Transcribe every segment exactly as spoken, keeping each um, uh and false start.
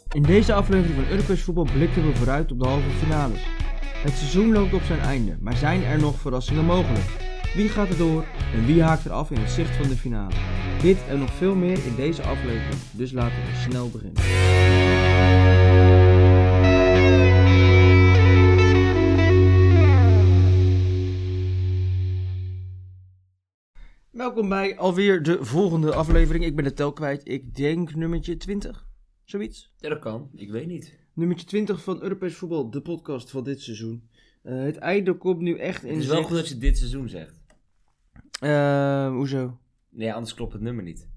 In deze aflevering van Europees Voetbal blikken we vooruit op de halve finales. Het seizoen loopt op zijn einde, maar zijn er nog verrassingen mogelijk? Wie gaat er door en wie haakt er af in het zicht van de finale? Dit en nog veel meer in deze aflevering, dus laten we snel beginnen. Welkom bij alweer de volgende aflevering. Ik ben de tel kwijt, ik denk nummertje twintig, zoiets. Ja, dat kan. Ik weet niet. Nummertje twintig van Europees Voetbal, de podcast van dit seizoen. Uh, het einde komt nu echt in Het is wel zicht. goed dat je dit seizoen zegt. Uh, hoezo? Nee, anders klopt het nummer niet.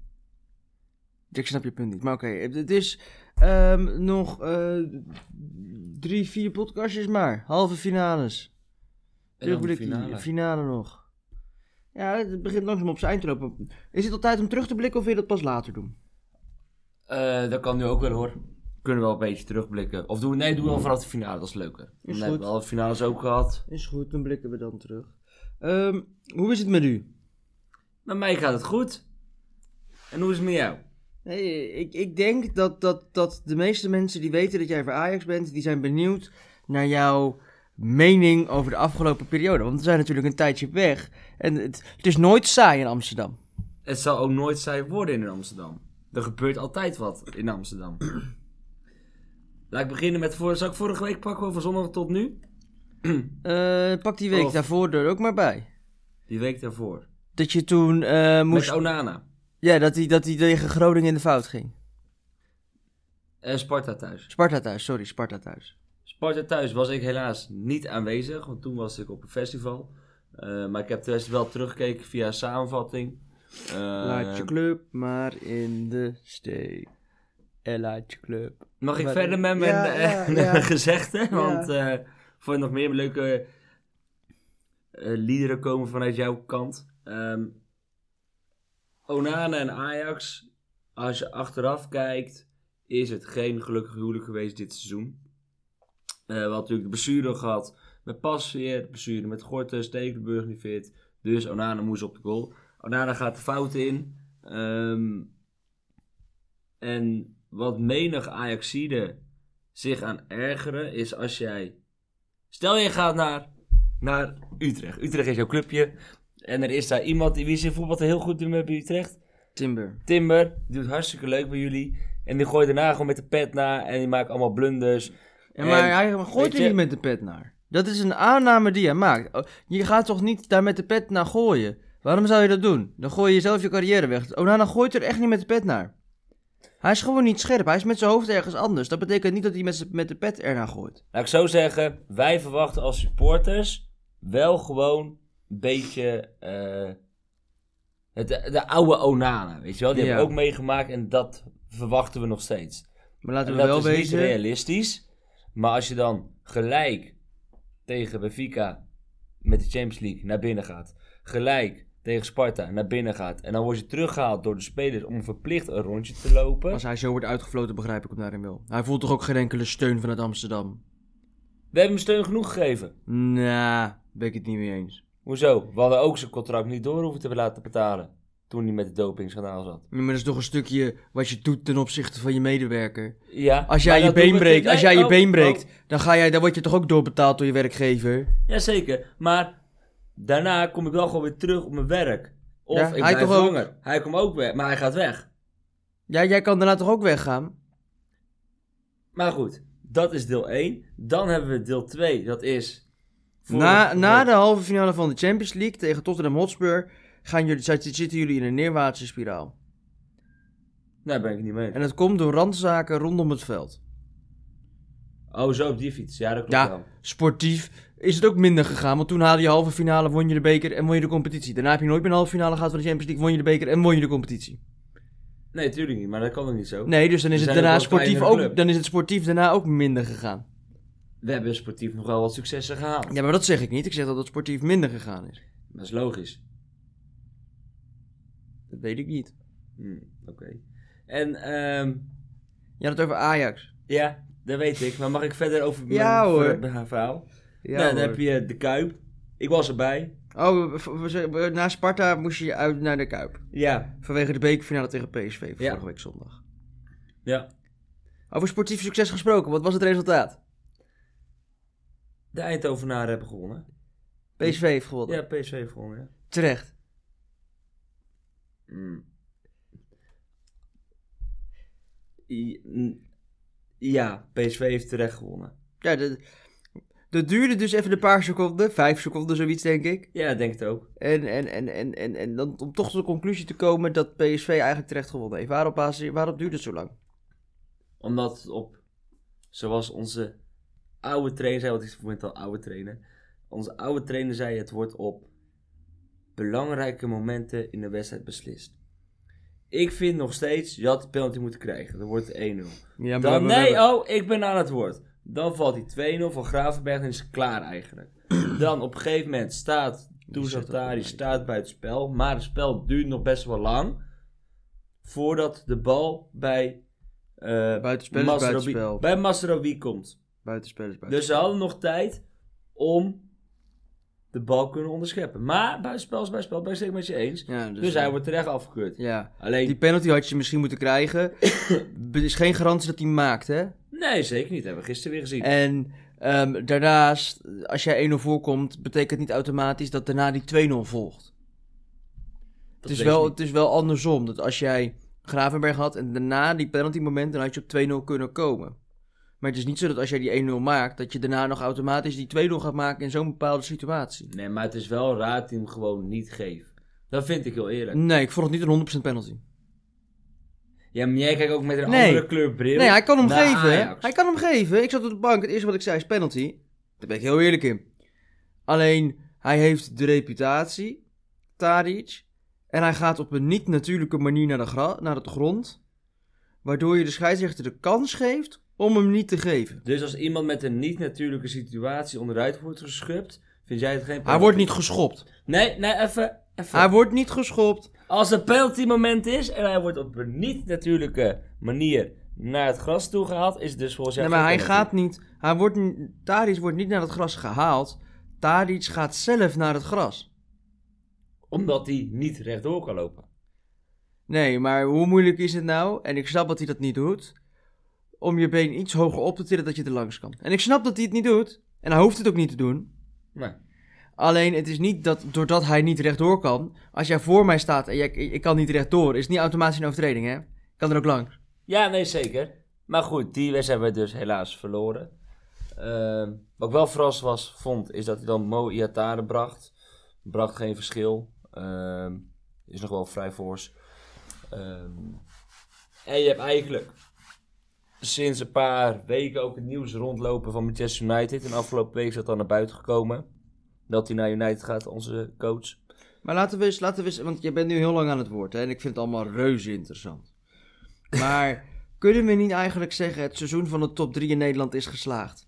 Ik snap je punt niet, maar oké. Okay. Het is um, nog uh, drie, vier podcastjes maar. Halve finales. Terugblikkie, finale. finale nog. Ja, het begint langzaam op zijn eind te lopen. Is het al tijd om terug te blikken of wil je dat pas later doen? Uh, dat kan nu ook wel hoor. Kunnen we wel een beetje terugblikken. Of doen nee, doen we wel vanaf de finale, dat is leuker. Dan hebben we al de finales ook gehad. Is goed, dan blikken we dan terug. Um, hoe is het met u? Met mij gaat het goed. En hoe is het met jou? Nee, ik, ik denk dat, dat, dat de meeste mensen die weten dat jij voor Ajax bent, die zijn benieuwd naar jouw mening over de afgelopen periode. Want we zijn natuurlijk een tijdje weg. En het, het is nooit saai in Amsterdam. Het zal ook nooit saai worden in Amsterdam. Er gebeurt altijd wat in Amsterdam. Laat ik beginnen met... Voor, zal ik vorige week pakken van zondag tot nu? uh, pak die week of, daarvoor er ook maar bij. Die week daarvoor. Dat je toen uh, moest... Met Onana. Ja, dat hij dat hij tegen Groningen in de fout ging. Uh, Sparta thuis. Sparta thuis, sorry, Sparta thuis. Sparta thuis was ik helaas niet aanwezig, want toen was ik op een festival. Uh, maar ik heb de rest wel teruggekeken via een samenvatting. Uh, laat je club maar in de steek. En laat je club. Mag ik maar verder met mijn ja, ja, uh, ja. gezegde? Want ja. uh, voor nog meer leuke uh, liederen komen vanuit jouw kant. Um, Onana en Ajax, als je achteraf kijkt, is het geen gelukkig huwelijk geweest dit seizoen. Uh, we hadden natuurlijk de blessure gehad met Pasveer, de blessure met Gorten, Stekelenburg niet fit. Dus Onana moest op de goal. Onana gaat de fouten in. Um, en wat menig Ajaxide zich aan ergeren is als jij... Stel je gaat naar, naar Utrecht. Utrecht is jouw clubje. En er is daar iemand die wie zich voetbalt heel goed doen bij Utrecht. Timber. Timber, die doet hartstikke leuk bij jullie. En die gooit daarna gewoon met de pet naar. En die maakt allemaal blunders. Ja, maar en, hij gooit er je... niet met de pet naar. Dat is een aanname die hij maakt. Je gaat toch niet daar met de pet naar gooien? Waarom zou je dat doen? Dan gooi je zelf je carrière weg. Onana gooit er echt niet met de pet naar. Hij is gewoon niet scherp. Hij is met zijn hoofd ergens anders. Dat betekent niet dat hij met, met de pet ernaar gooit. Laat ik zo zeggen. Wij verwachten als supporters wel gewoon een beetje uh, het, de, de oude Onana. Weet je wel? Die ja. hebben we ook meegemaakt en dat verwachten we nog steeds. Maar laten en we dat wel is wezen... niet realistisch. Maar als je dan gelijk tegen Benfica met de Champions League naar binnen gaat. Gelijk tegen Sparta naar binnen gaat. En dan word je teruggehaald door de spelers om verplicht een rondje te lopen. Als hij zo wordt uitgefloten, begrijp ik hem daarin wel. Hij voelt toch ook geen enkele steun vanuit Amsterdam? We hebben hem steun genoeg gegeven. Nou, ben ik het niet mee eens. Hoezo? We hadden ook zijn contract niet door hoeven te laten betalen. Toen hij met de dopingschandaal zat. Ja, maar dat is toch een stukje wat je doet ten opzichte van je medewerker. Ja. Als jij je been breekt, als jij je been breekt, dan ga jij, dan word je toch ook doorbetaald door je werkgever? Jazeker, maar daarna kom ik wel gewoon weer terug op mijn werk. Of ja, ik hij blijf toch langer. Ook? Hij komt ook weg, maar hij gaat weg. Ja, jij kan daarna toch ook weggaan? Maar goed, dat is deel één. Dan hebben we deel twee, dat is... Na, na de halve finale van de Champions League tegen Tottenham Hotspur gaan jullie, zitten jullie in een neerwaartse spiraal. Nee, daar ben ik niet mee. En dat komt door randzaken rondom het veld. Oh, zo op die fiets. Ja, dat klopt ja, wel. Sportief is het ook minder gegaan. Want toen haalde je halve finale, won je de beker en won je de competitie. Daarna heb je nooit meer een halve finale gehad van de Champions League, won je de beker en won je de competitie. Nee, tuurlijk niet, maar dat kan ook niet zo. Nee, dus dan is, het daarna sportief ook, dan is het sportief daarna ook minder gegaan. We hebben sportief nog wel wat successen gehaald. Ja, maar dat zeg ik niet. Ik zeg dat het sportief minder gegaan is. Dat is logisch. Dat weet ik niet. Hmm, Oké. Okay. En, um... Je had het over Ajax. Ja, dat weet ik. Maar mag ik verder over ja, mijn, hoor. mijn verhaal? Ja, nou, dan hoor. heb je de Kuip. Ik was erbij. Oh, na Sparta moest je uit naar de Kuip. Ja. Vanwege de bekerfinale tegen P S V ja. vorige week zondag. Ja. Over sportief succes gesproken, wat was het resultaat? De Eindhovenaren hebben gewonnen. P S V heeft gewonnen. Ja, P S V heeft gewonnen, ja. Terecht. Mm. Ja, P S V heeft terecht gewonnen. Ja, de, dat duurde dus even een paar seconden. Vijf seconden, zoiets, denk ik. Ja, ik denk het ook. En, en, en, en, en, en dan om toch tot de conclusie te komen dat P S V eigenlijk terecht gewonnen heeft. Waarop, waarop duurde het zo lang? Omdat het op, zoals onze oude trainer zei, want ik vond al oude trainer. Onze oude trainer zei, het wordt op belangrijke momenten in de wedstrijd beslist. Ik vind nog steeds, je had de penalty moeten krijgen. Dan wordt het één nul. Ja, Dan, nee, hebben... oh, ik ben aan het woord. Dan valt die twee nul van Gravenberg en is het klaar eigenlijk. Dan op een gegeven moment staat Touzatari staat buiten spel. Maar het spel duurt nog best wel lang. Voordat de bal bij uh, buitenspel is buitenspel. bij Masraoui komt. Buitenspel is buitenspel. Dus ze hadden nog tijd om de bal kunnen onderscheppen. Maar buitenspel is buitenspel, ben ik zeker met je eens. Ja, dus dus hij wordt terecht afgekeurd. Ja. Alleen... Die penalty had je misschien moeten krijgen. Het is geen garantie dat hij maakt, hè? Nee, zeker niet. Dat hebben we gisteren weer gezien. En um, daarnaast, als jij één nul voorkomt, betekent niet automatisch dat daarna die twee nul volgt. Het is, wel, het is wel andersom. Dat als jij Gravenberg had en daarna die penalty moment, dan had je op twee nul kunnen komen. Maar het is niet zo dat als jij die één nul maakt, dat je daarna nog automatisch die twee nul gaat maken in zo'n bepaalde situatie. Nee, maar het is wel raar dat hij hem gewoon niet geeft. Dat vind ik heel eerlijk. Nee, ik vond het niet een honderd procent penalty. Ja, maar jij kijkt ook met een nee. andere kleur bril. Nee, hij kan hem geven. Hij kan hem geven. Ik zat op de bank. Het eerste wat ik zei is penalty. Daar ben ik heel eerlijk in. Alleen, hij heeft de reputatie, Tadic. En hij gaat op een niet-natuurlijke manier naar de, gra- naar de grond. Waardoor je de scheidsrechter de kans geeft om hem niet te geven. Dus als iemand met een niet-natuurlijke situatie onderuit wordt geschupt, vind jij het geen penalty? Hij wordt niet geschopt. Nee, nee, even... even. Hij wordt niet geschopt. Als het een penalty moment is en hij wordt op een niet-natuurlijke manier naar het gras toe gehaald, is het dus volgens jou nee, maar hij gaat niet... Hij wordt, Tadic wordt niet naar het gras gehaald. Tadic gaat zelf naar het gras. Omdat hij niet rechtdoor kan lopen. Nee, maar hoe moeilijk is het nou? En ik snap dat hij dat niet doet. Om je been iets hoger op te tillen dat je er langs kan. En ik snap dat hij het niet doet. En hij hoeft het ook niet te doen. Nee. Alleen, het is niet dat doordat hij niet rechtdoor kan. Als jij voor mij staat en jij, ik kan niet rechtdoor, is het niet automatisch een overtreding, hè? Ik kan er ook langs. Ja, nee, zeker. Maar goed, die wedstrijd hebben we dus helaas verloren. Uh, wat ik wel verrast was, vond, is dat hij dan Mo Iatare bracht. Bracht geen verschil. Uh, is nog wel vrij fors. Uh, en je hebt eigenlijk sinds een paar weken ook het nieuws rondlopen van Manchester United. En afgelopen week is dat dan naar buiten gekomen. Dat hij naar United gaat, onze coach. Maar laten we eens, laten we eens, want je bent nu heel lang aan het woord, hè, en ik vind het allemaal reuze interessant. Maar kunnen we niet eigenlijk zeggen, het seizoen van de top drie in Nederland is geslaagd?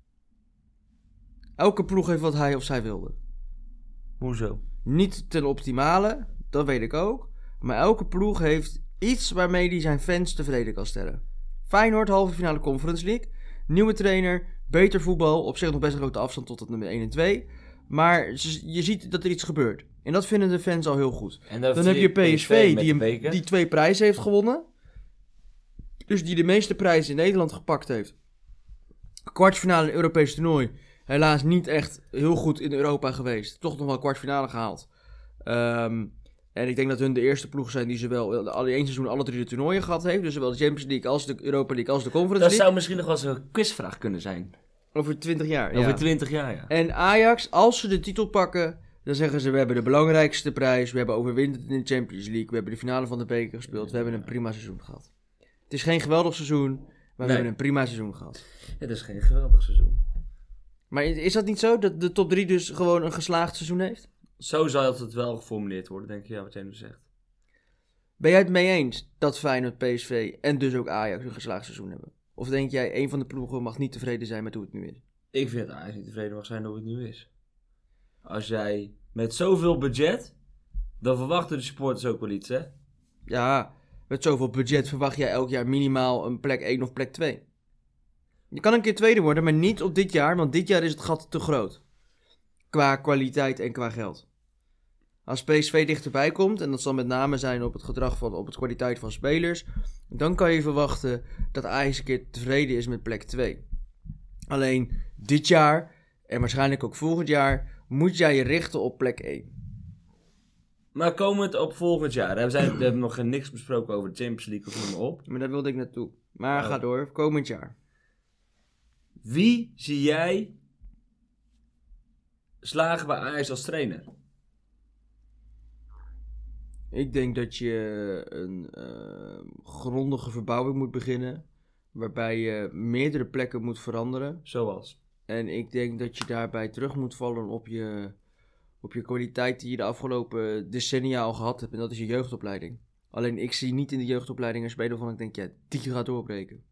Elke ploeg heeft wat hij of zij wilde. Hoezo? Niet ten optimale, dat weet ik ook. Maar elke ploeg heeft iets waarmee hij zijn fans tevreden kan stellen. Feyenoord, halve finale Conference League. Nieuwe trainer, beter voetbal, op zich nog best een grote afstand tot het nummer één en twee. Maar je ziet dat er iets gebeurt. En dat vinden de fans al heel goed. En dan heb je P S V die, een, die twee prijzen heeft gewonnen. Dus die de meeste prijzen in Nederland gepakt heeft. Kwartfinale in Europees toernooi. Helaas niet echt heel goed in Europa geweest. Toch nog wel kwartfinale gehaald. Um, en ik denk dat hun de eerste ploeg zijn die zowel alle één seizoen alle drie de toernooien gehad heeft. Dus zowel de Champions League als de Europa League als de Conference League. Dat zou misschien nog wel eens een quizvraag kunnen zijn. Over twintig jaar, ja. Over twintig jaar, ja. En Ajax, als ze de titel pakken, dan zeggen ze, we hebben de belangrijkste prijs, we hebben overwinterd in de Champions League, we hebben de finale van de beker gespeeld, we hebben een prima seizoen gehad. Het is geen geweldig seizoen, maar we nee. hebben een prima seizoen gehad. Het is geen geweldig seizoen. Maar is dat niet zo, dat de top drie dus gewoon een geslaagd seizoen heeft? Zo zal het wel geformuleerd worden, denk ik, ja, wat jij nu zegt. Ben jij het mee eens dat Feyenoord, P S V en dus ook Ajax een geslaagd seizoen hebben? Of denk jij, een van de ploegen mag niet tevreden zijn met hoe het nu is? Ik vind dat Ajax niet tevreden mag zijn hoe het nu is. Als jij met zoveel budget, dan verwachten de supporters ook wel iets, hè? Ja, met zoveel budget verwacht jij elk jaar minimaal een plek één of plek twee. Je kan een keer tweede worden, maar niet op dit jaar, want dit jaar is het gat te groot. Qua kwaliteit en qua geld. Als P S V dichterbij komt, en dat zal met name zijn op het gedrag van, op het kwaliteit van spelers, dan kan je verwachten dat Ajax een keer tevreden is met plek twee. Alleen dit jaar, en waarschijnlijk ook volgend jaar, moet jij je richten op plek één. Maar komend op volgend jaar, we, zijn, we hebben nog niks besproken over de Champions League of noem maar op. Maar daar wilde ik naartoe. Maar oh. ga door, komend jaar. Wie zie jij slagen bij Ajax als trainer? Ik denk dat je een uh, grondige verbouwing moet beginnen. Waarbij je meerdere plekken moet veranderen. Zoals? En ik denk dat je daarbij terug moet vallen op je, op je kwaliteit die je de afgelopen decennia al gehad hebt. En dat is je jeugdopleiding. Alleen ik zie niet in de jeugdopleiding een speler van ik denk, ja, die gaat doorbreken.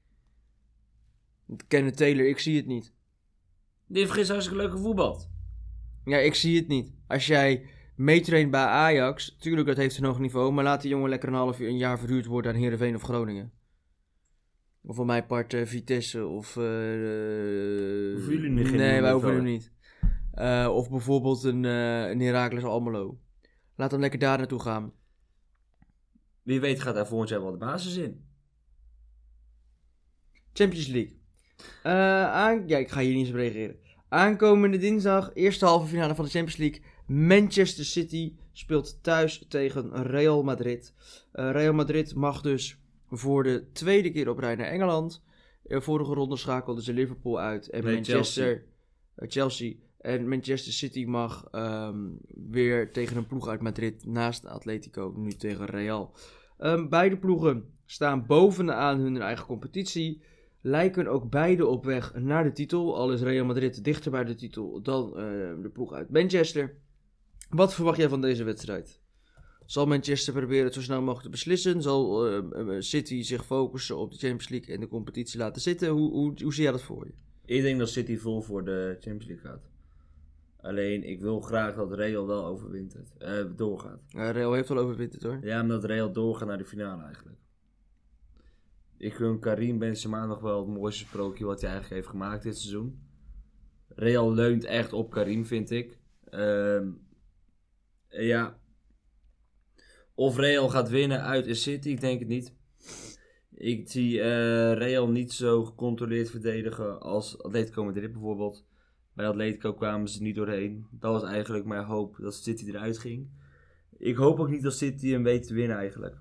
Kenneth Taylor, ik zie het niet. Die heeft gisteren hartstikke leuke voetbal. Ja, ik zie het niet. Als jij meetraint bij Ajax, tuurlijk dat heeft een hoog niveau, maar laat die jongen lekker een half uur, een jaar verhuurd worden aan Heerenveen of Groningen. Of van mijn part uh, Vitesse of... Uh, hoeven jullie niet? Nee, wij hoeven hem niet. Uh, of bijvoorbeeld een, uh, een Heracles Almelo. Laat hem lekker daar naartoe gaan. Wie weet gaat daar volgend jaar wel de basis in. Champions League. Uh, aan... Ja, ik ga hier niet eens op reageren. Aankomende dinsdag, eerste halve finale van de Champions League. Manchester City speelt thuis tegen Real Madrid. Uh, Real Madrid mag dus voor de tweede keer op rij naar Engeland. Uh, vorige ronde schakelden ze Liverpool uit. En nee, Manchester, Chelsea. Uh, Chelsea. En Manchester City mag um, weer tegen een ploeg uit Madrid naast Atletico. Nu tegen Real. Um, beide ploegen staan bovenaan hun eigen competitie. Lijken ook beide op weg naar de titel. Al is Real Madrid dichter bij de titel dan uh, de ploeg uit Manchester. Wat verwacht jij van deze wedstrijd? Zal Manchester proberen het zo snel mogelijk te beslissen? Zal uh, City zich focussen op de Champions League en de competitie laten zitten? Hoe, hoe, hoe zie jij dat voor je? Ik denk dat City vol voor de Champions League gaat. Alleen, ik wil graag dat Real wel overwintert. Uh, doorgaat. Uh, Real heeft wel overwinterd hoor. Ja, omdat Real doorgaat naar de finale eigenlijk. Ik gun Karim Benzema nog wel het mooiste sprookje wat hij eigenlijk heeft gemaakt dit seizoen. Real leunt echt op Karim, vind ik. Uh, ja. Of Real gaat winnen uit de City, ik denk het niet. Ik zie uh, Real niet zo gecontroleerd verdedigen als Atletico Madrid bijvoorbeeld. Bij Atletico kwamen ze niet doorheen. Dat was eigenlijk mijn hoop dat City eruit ging. Ik hoop ook niet dat City hem weet te winnen eigenlijk.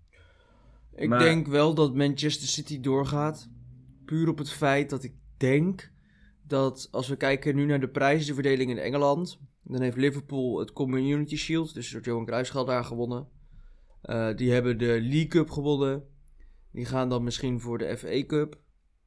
Ik maar... denk wel dat Manchester City doorgaat. Puur op het feit dat ik denk dat als we kijken nu naar de prijzenverdeling in Engeland. Dan heeft Liverpool het Community Shield, dus door Johan Cruijffschaal daar gewonnen. Uh, die hebben de League Cup gewonnen. Die gaan dan misschien voor de F A Cup.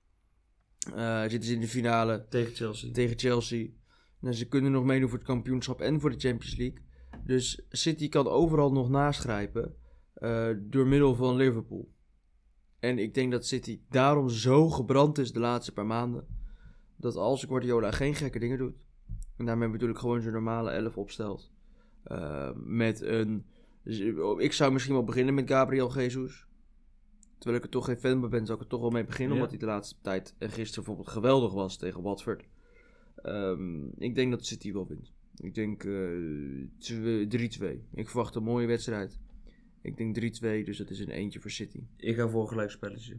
Uh, zitten ze in de finale tegen Chelsea. Tegen Chelsea. Nou, ze kunnen nog meedoen voor het kampioenschap en voor de Champions League. Dus City kan overal nog naschrijpen uh, door middel van Liverpool. En ik denk dat City daarom zo gebrand is de laatste paar maanden. Dat als Guardiola geen gekke dingen doet. En daarmee bedoel ik gewoon zijn normale elf opstelt. Uh, met een... Ik zou misschien wel beginnen met Gabriel Jesus. Terwijl ik er toch geen fan van ben, zou ik er toch wel mee beginnen. Ja. Omdat hij de laatste tijd en gisteren bijvoorbeeld geweldig was tegen Watford. Um, ik denk dat City wel wint. Ik denk uh, drie twee. Ik verwacht een mooie wedstrijd. Ik denk drie twee, dus dat is een eentje voor City. Ik ga voor een gelijkspelletje.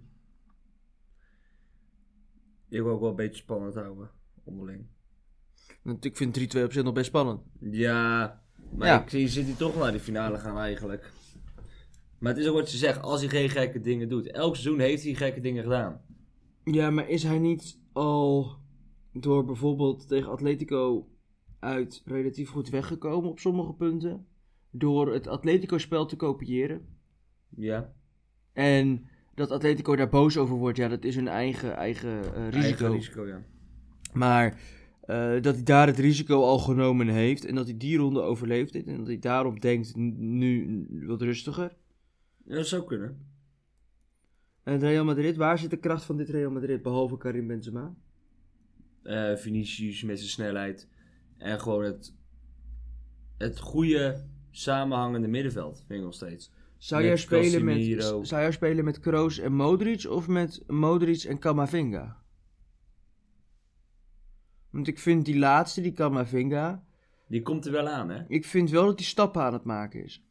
Ik wil ook wel een beetje spannend houden, onderling. Want ik vind drie twee op zich nog best spannend. Ja, maar ja. ik zie City toch naar de finale gaan eigenlijk. Maar het is ook wat je zegt, als hij geen gekke dingen doet. Elk seizoen heeft hij gekke dingen gedaan. Ja, maar is hij niet al door bijvoorbeeld tegen Atletico uit relatief goed weggekomen op sommige punten? Door het Atletico-spel te kopiëren. Ja. En dat Atletico daar boos over wordt, ja, dat is hun eigen, eigen uh, risico. Eigen risico, ja. Maar uh, dat hij daar het risico al genomen heeft en dat hij die ronde overleefd heeft en dat hij daarom denkt, nu wat rustiger. Ja, dat zou kunnen. En Real Madrid, waar zit de kracht van dit Real Madrid, behalve Karim Benzema? Uh, Vinicius met zijn snelheid. En gewoon het, het goede, samenhangende middenveld, vind ik nog steeds. Zou jij, spelen met, zou jij spelen met Kroos en Modric of met Modric en Camavinga? Want ik vind die laatste, die Camavinga, Die komt er wel aan, hè? Ik vind wel dat hij stappen aan het maken is.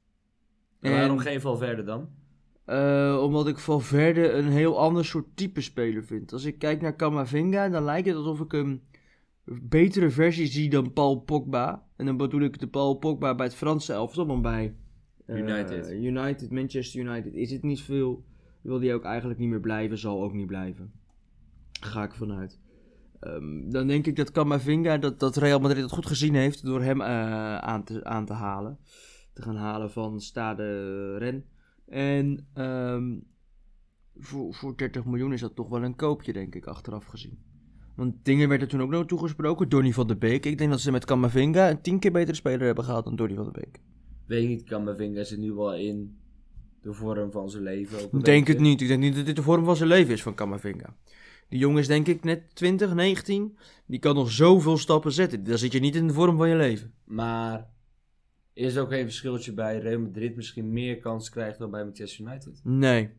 En waarom geen Valverde dan? Uh, omdat ik Valverde een heel ander soort type speler vind. Als ik kijk naar Camavinga, dan lijkt het alsof ik een betere versie zie dan Paul Pogba. En dan bedoel ik de Paul Pogba bij het Franse elftal, maar bij uh, United. United, Manchester United is het niet veel. Wil die ook eigenlijk niet meer blijven, zal ook niet blijven. Daar ga ik vanuit. Um, dan denk ik dat Camavinga, dat, dat Real Madrid het goed gezien heeft door hem uh, aan, te, aan te halen. Te gaan halen van Stade Rennes. En um, voor, voor dertig miljoen is dat toch wel een koopje, denk ik, achteraf gezien. Want dingen werden toen ook nog toegesproken. Donny van de Beek. Ik denk dat ze met Camavinga een tien keer betere speler hebben gehaald dan Donny van de Beek. Weet je niet, Camavinga zit nu wel in de vorm van zijn leven. Ik denk het niet. Ik denk niet dat dit de vorm van zijn leven is van Camavinga. Die jongen is denk ik net twintig, negentien. Die kan nog zoveel stappen zetten. Dan zit je niet in de vorm van je leven. Maar is er ook een verschiltje bij Real Madrid misschien meer kans krijgt dan bij Manchester United? Nee.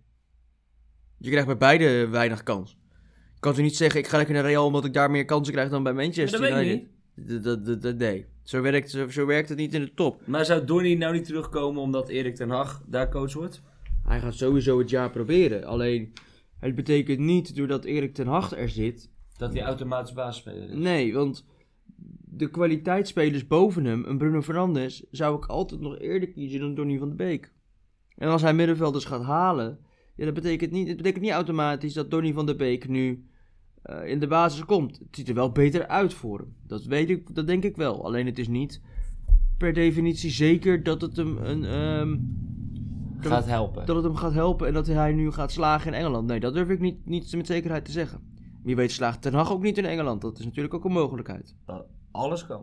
Je krijgt bij beide weinig kans. Ik kan toch niet zeggen, ik ga lekker naar Real omdat ik daar meer kansen krijg dan bij Manchester ja, dat United. Weet ik niet. Dat, dat, dat, nee. Zo werkt, zo, zo werkt het niet in de top. Maar zou Donny nou niet terugkomen omdat Erik ten Hag daar coach wordt? Hij gaat sowieso het jaar proberen. Alleen, het betekent niet doordat Erik ten Hag er zit... Dat hij automatisch basisspeler is? Nee, want de kwaliteitsspelers boven hem, een Bruno Fernandes, zou ik altijd nog eerder kiezen dan Donny van de Beek. En als hij middenvelders gaat halen, ja, dat betekent niet, het betekent niet automatisch dat Donny van de Beek nu uh, in de basis komt. Het ziet er wel beter uit voor hem. Dat weet ik, dat denk ik wel. Alleen het is niet per definitie zeker dat het hem een... Um, gaat het, helpen. Dat het hem gaat helpen en dat hij nu gaat slagen in Engeland. Nee, dat durf ik niet, niet met zekerheid te zeggen. Wie weet slaagt Ten Hag ook niet in Engeland. Dat is natuurlijk ook een mogelijkheid. Alles kan.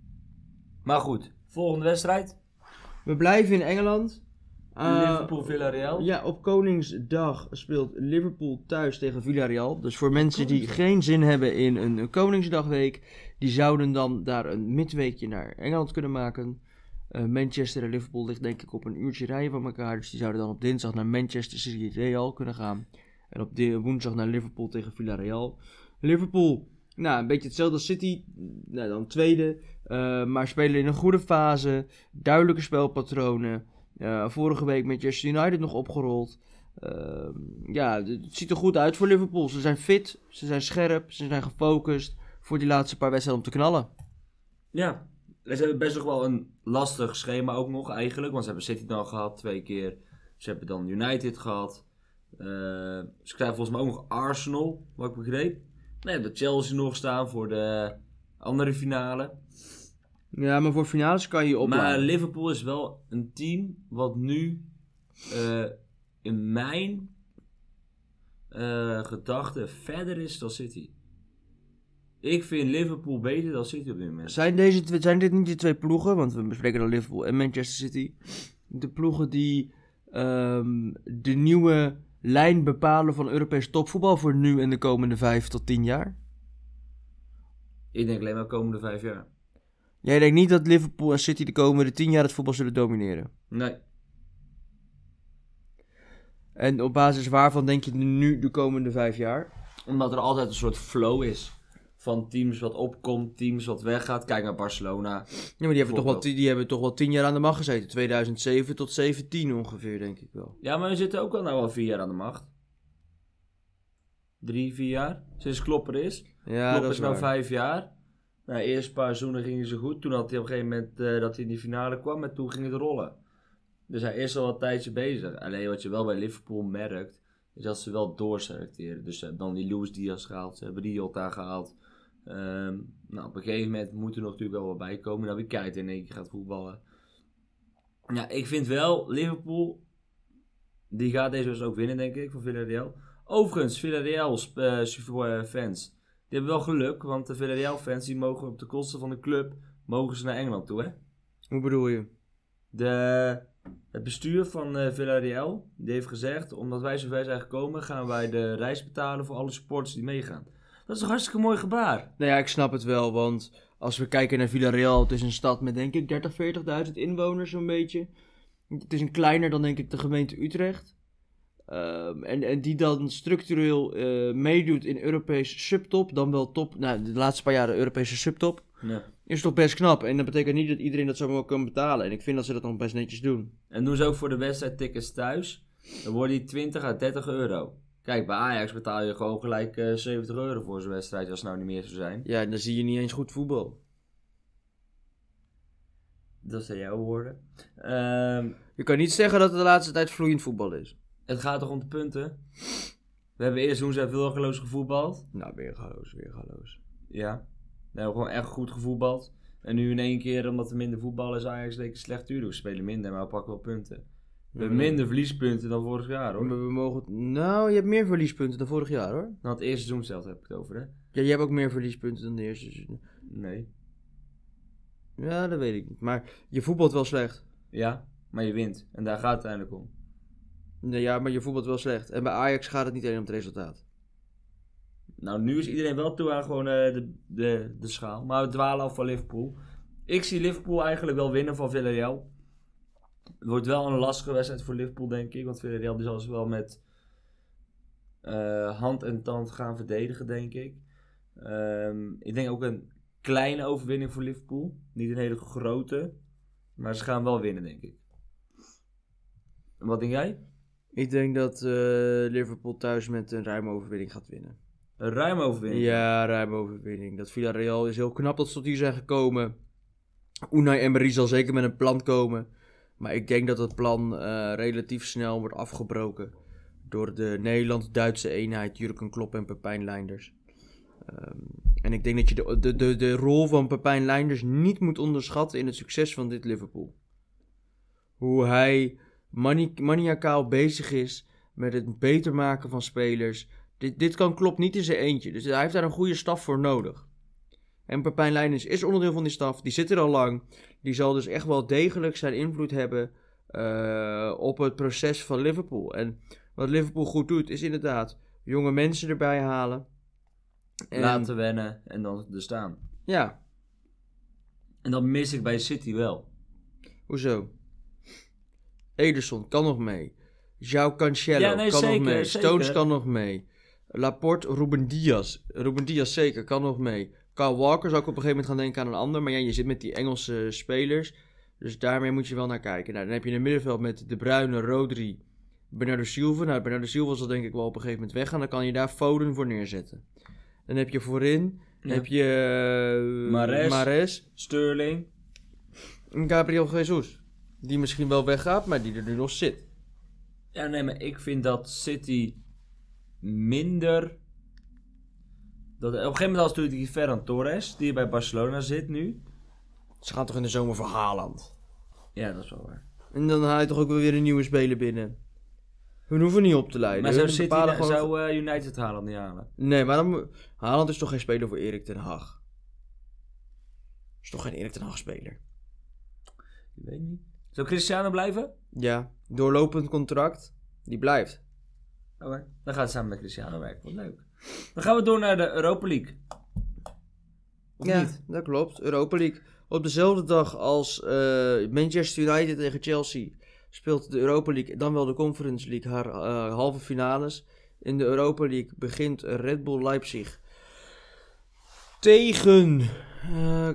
Maar goed, volgende wedstrijd. We blijven in Engeland. Uh, Liverpool-Villarreal. Ja, op Koningsdag speelt Liverpool thuis tegen Villarreal. Dus voor mensen die geen zin hebben in een, een Koningsdagweek, die zouden dan daar een midweekje naar Engeland kunnen maken. Uh, Manchester en Liverpool ligt denk ik op een uurtje rijden van elkaar. Dus die zouden dan op dinsdag naar Manchester City Real kunnen gaan. En op de, woensdag naar Liverpool tegen Villarreal. Liverpool, nou een beetje hetzelfde als City, nou, dan tweede. Uh, maar spelen in een goede fase. Duidelijke spelpatronen. Uh, vorige week Manchester United nog opgerold. Uh, ja, het ziet er goed uit voor Liverpool. Ze zijn fit, ze zijn scherp, ze zijn gefocust voor die laatste paar wedstrijden om te knallen. Ja, ze hebben best nog wel een lastig schema ook nog eigenlijk. Want ze hebben City dan gehad twee keer. Ze hebben dan United gehad. Uh, ze krijgen volgens mij ook nog Arsenal, wat ik begreep. Nee, de Chelsea nog staan voor de andere finale. Ja, maar voor finales kan je opladen. Maar Liverpool is wel een team wat nu uh, in mijn uh, gedachten verder is dan City. Ik vind Liverpool beter dan City op dit moment. Zijn, deze twee, zijn dit niet de twee ploegen, want we bespreken dan Liverpool en Manchester City, de ploegen die um, de nieuwe lijn bepalen van Europees topvoetbal voor nu en de komende vijf tot tien jaar? Ik denk alleen maar de komende vijf jaar. Jij denkt niet dat Liverpool en City de komende tien jaar het voetbal zullen domineren? Nee. En op basis waarvan denk je nu de komende vijf jaar? Omdat er altijd een soort flow is. Van teams wat opkomt, teams wat weggaat. Kijk naar Barcelona. Ja, maar die hebben, toch wel, die hebben toch wel tien jaar aan de macht gezeten. tweeduizend zeven tot zeventien ongeveer, denk ik wel. Ja, maar we zitten ook al nou al vier jaar aan de macht. Drie, vier jaar. Sinds Klopp er is. Ja, Klopp dat is is nou waar. vijf jaar. Nou, de eerste paar seizoenen gingen ze goed. Toen had hij op een gegeven moment uh, dat hij in die finale kwam. En toen ging het rollen. Dus hij is al een tijdje bezig. Alleen wat je wel bij Liverpool merkt, is dat ze wel doorselecteren. Dus ze hebben dan die Luis Diaz gehaald. Ze hebben Riota gehaald. Um, nou, op een gegeven moment moet er nog natuurlijk wel wat bij komen. Nou, wie kijkt in één keer gaat voetballen. Ja, ik vind wel, Liverpool, die gaat deze wedstrijd ook winnen, denk ik, van Villarreal. Overigens, Villarreal uh, fans, die hebben wel geluk, want de Villarreal fans, die mogen op de kosten van de club, mogen ze naar Engeland toe, hè? Hoe bedoel je? De, het bestuur van uh, Villarreal, die heeft gezegd, omdat wij zover zijn gekomen, gaan wij de reis betalen voor alle supporters die meegaan. Dat is toch hartstikke mooi gebaar? Nou ja, ik snap het wel, want als we kijken naar Villarreal, het is een stad met denk ik dertig, veertigduizend inwoners zo'n beetje. Het is een kleiner dan denk ik de gemeente Utrecht. Um, en, en die dan structureel uh, meedoet in Europese subtop, dan wel top, nou de laatste paar jaren Europese subtop. Ja. Is toch best knap. En dat betekent niet dat iedereen dat zomaar kan betalen. En ik vind dat ze dat nog best netjes doen. En doen ze ook voor de wedstrijdtickets thuis. Dan worden die twintig à dertig euro. Kijk, bij Ajax betaal je gewoon gelijk uh, zeventig euro voor zo'n wedstrijd, als het nou niet meer zou zijn. Ja, dan zie je niet eens goed voetbal. Dat zijn jouw woorden. Um, je kan niet zeggen dat het de laatste tijd vloeiend voetbal is. Het gaat toch om de punten? We hebben eerst woensdag veel geloos gevoetbald. Nou, weer galoos, weer galoos. Ja. We hebben gewoon echt goed gevoetbald. En nu in één keer, omdat er minder voetbal is, Ajax leek slecht tuurlijk. We spelen minder, maar we pakken wel punten. We hebben minder verliespunten dan vorig jaar, hoor. We, we mogen... Nou, je hebt meer verliespunten dan vorig jaar, hoor. Nou, het eerste seizoen heb ik het over, hè? Ja, je hebt ook meer verliespunten dan de eerste seizoen. Nee. Ja, dat weet ik niet. Maar je voetbalt wel slecht. Ja, maar je wint. En daar gaat het uiteindelijk om. Nee, ja, maar je voetbalt wel slecht. En bij Ajax gaat het niet alleen om het resultaat. Nou, nu is iedereen wel toe aan gewoon uh, de, de, de schaal. Maar we dwalen af van Liverpool. Ik zie Liverpool eigenlijk wel winnen van Villarreal. Het wordt wel een lastige wedstrijd voor Liverpool, denk ik. Want Villarreal zal ze wel met uh, hand en tand gaan verdedigen, denk ik. Um, ik denk ook een kleine overwinning voor Liverpool. Niet een hele grote. Maar ze gaan wel winnen, denk ik. En wat denk jij? Ik denk dat uh, Liverpool thuis met een ruime overwinning gaat winnen. Een ruime overwinning? Ja, ruime overwinning. Dat Villarreal is heel knap dat ze tot hier zijn gekomen. Unai Emery zal zeker met een plan komen. Maar ik denk dat het plan uh, relatief snel wordt afgebroken door de Nederlands-Duitse eenheid Jurgen Klopp en Pepijn Lijnders. Um, en ik denk dat je de, de, de, de rol van Pepijn Lijnders niet moet onderschatten in het succes van dit Liverpool. Hoe hij mani- maniacaal bezig is met het beter maken van spelers. Dit, dit kan Klopp niet in zijn eentje, dus hij heeft daar een goede staf voor nodig. En Pepijn Lijnders is onderdeel van die staf, die zit er al lang. Die zal dus echt wel degelijk zijn invloed hebben uh, op het proces van Liverpool. En wat Liverpool goed doet, is inderdaad jonge mensen erbij halen. En laten wennen en dan er staan. Ja. En dat mis ik bij City wel. Hoezo? Ederson kan nog mee. João Cancelo ja, nee, kan zeker, nog mee. Zeker. Stones kan nog mee. Laporte, Ruben Dias. Ruben Dias zeker, kan nog mee. Kyle Walker zou ik op een gegeven moment gaan denken aan een ander. Maar ja, je zit met die Engelse spelers. Dus daarmee moet je wel naar kijken. Nou, dan heb je in het middenveld met De Bruyne, Rodri, Bernardo Silva. Nou, Bernardo Silva zal denk ik wel op een gegeven moment weggaan. Dan kan je daar Foden voor neerzetten. Dan heb je voorin, ja. heb je uh, Mahrez, Mahrez, Sterling en Gabriel Jesus. Die misschien wel weggaat, maar die er nu nog zit. Ja, nee, maar ik vind dat City minder... Dat, op een gegeven moment was natuurlijk die Ferran Torres, die bij Barcelona zit nu. Ze gaan toch in de zomer voor Haaland? Ja, dat is wel waar. En dan haal je toch ook wel weer een nieuwe speler binnen. We hoeven niet op te leiden. Maar zou, City, gewoon... zou uh, United Haaland niet halen? Nee, maar dan... Haaland is toch geen speler voor Erik ten Hag? Is toch geen Erik ten Hag speler? Ik weet niet. Zou Cristiano blijven? Ja, doorlopend contract. Die blijft. Oké, okay. Dan gaat het samen met Cristiano werken. Wat leuk. Dan gaan we door naar de Europa League. Of ja, niet? Dat klopt. Europa League. Op dezelfde dag als uh, Manchester United tegen Chelsea speelt de Europa League, dan wel de Conference League, haar uh, halve finales. In de Europa League begint Red Bull Leipzig tegen uh,